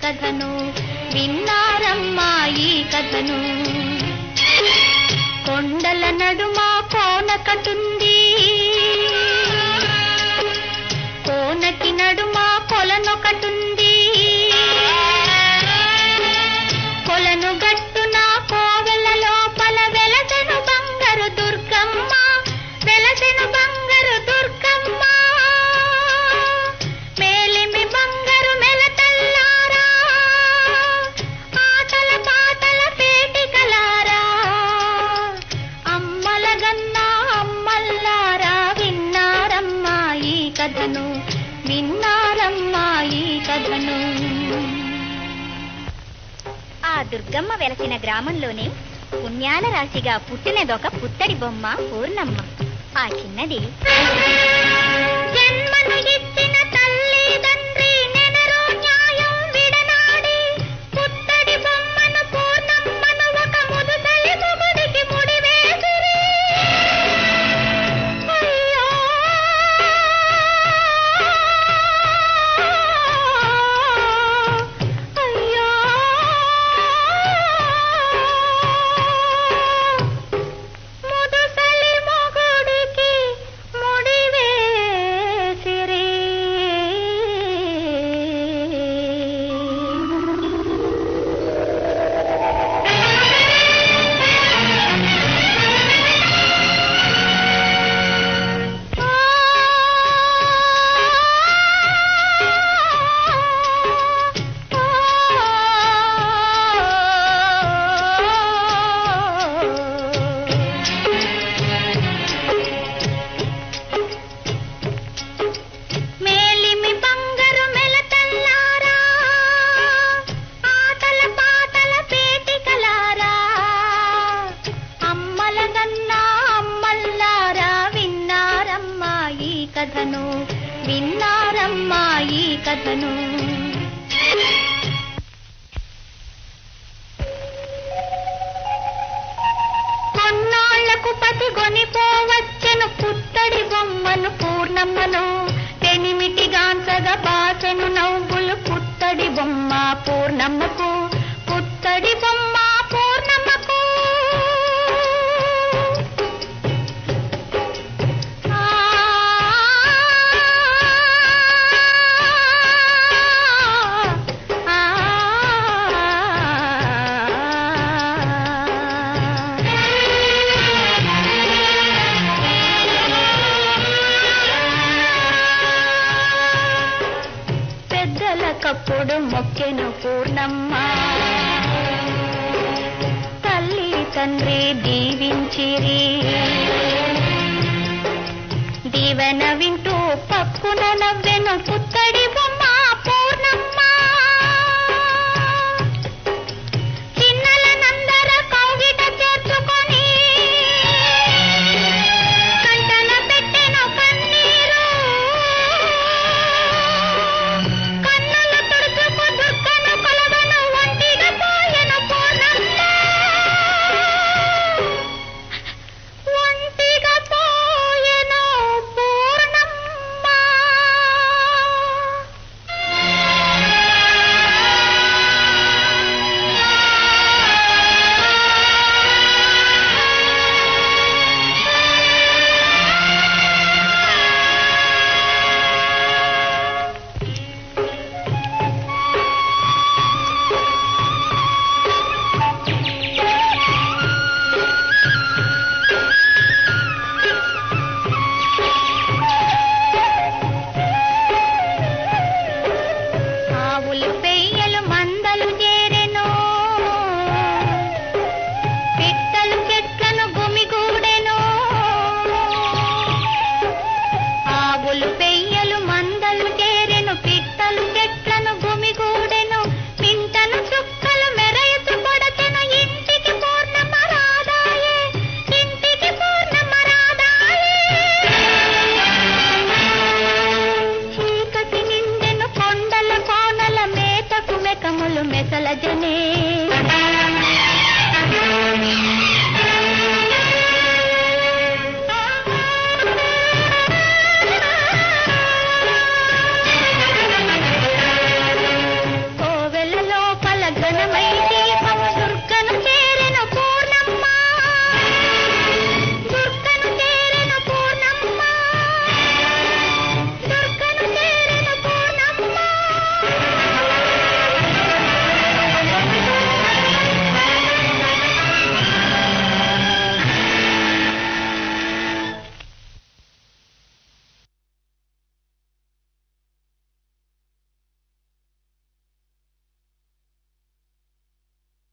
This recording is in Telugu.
కథను విన్నారమ్మా ఈ కథను. కొండల నడుమ కోనకటుంది, కోనకి నడుమ కొలనొకటుంది, కొలను గట్టున కోవెల లోపల వెలసెను బంగారు దుర్గమ్మ, వెలసెను బంగారు దుర్గమ్మ. మేలిమి బంగారు మెలతల్లారా, ఆటల పాటల పేటికలారా, అమ్మల గన్నా అమ్మల్లారా విన్నారమ్మా ఈ కథను, విన్నారమ్మా ఈ కథను. ఆ దుర్గమ్మ వెలసిన గ్రామంలోనే పుణ్యాల రాశిగా పుట్టినదొక పుత్తడి బొమ్మ పూర్ణమ్మ. ఆ చిన్నది జన్మను ఇచ్చిన తల్లి తండ్రి నెనరో న్యాయం విడనాడి, పుత్తడి బొమ్మను పూర్ణమ్మను ఒక ముదుసలి మొగుడికి ముడివేసిరి. అయ్యో అయ్యో ముదుసలి మొగుడికి ముడివేసిరి. మేలిమి బంగారు మెలతల్లారా, ఆటల పాటల పేటికలారా, అమ్మల గన్నా అమ్మల్లారా విన్నారమ్మా ఈ కథను, విన్నారమ్మా ఈ కథను. కొన్నాళ్లకు పతి గొనిపోవచ్చెను పుత్తడి బొమ్మను పూర్ణమ్మను, పెనిమిటిగాంచగా బాసెను నవ్వులు పుత్తడి బొమ్మ పూర్ణమ్మకు, పుత్తడి బొమ్మ పూర్ణమ్మకు. ఆ ఆ పెద్దలకప్పుడు మొక్కెను పూర్ణమ్మ, తల్లి తండ్రి దీవించిరి. దీవెన వింటూ పక్కున నవ్వెను పుత్తడి బొమ్మ పూర్ణమ్మ. చిన్నలనందర కౌగిట చేర్చుకొని కంటన పెట్టెను కన్నీరు, కన్నులు తుడుచుకు దుఃఖను కొలవను ఒంటిగా పోయెను పూర్ణమ్మ, ఒంటిగా పోయెను పూర్ణమ్మ. ఆవులు పెయ్యలు మందలు చేరెను, పిట్టలు చెట్లను గుమిగూడెను. ఆవులు పెయ్యలు మందలు చేరెను, పిట్టలు చెట్లను గుమిగూడెను. మింటను చుక్కలు మెరయుచు కొడచెను, ఇంటికి పూర్ణమ్మ రాదాయే, ఇంటికి పూర్ణమ్మ రాదాయే. చీకటి నిండెను కొండల కోనల మేతకు మెకములు మెసలజనే,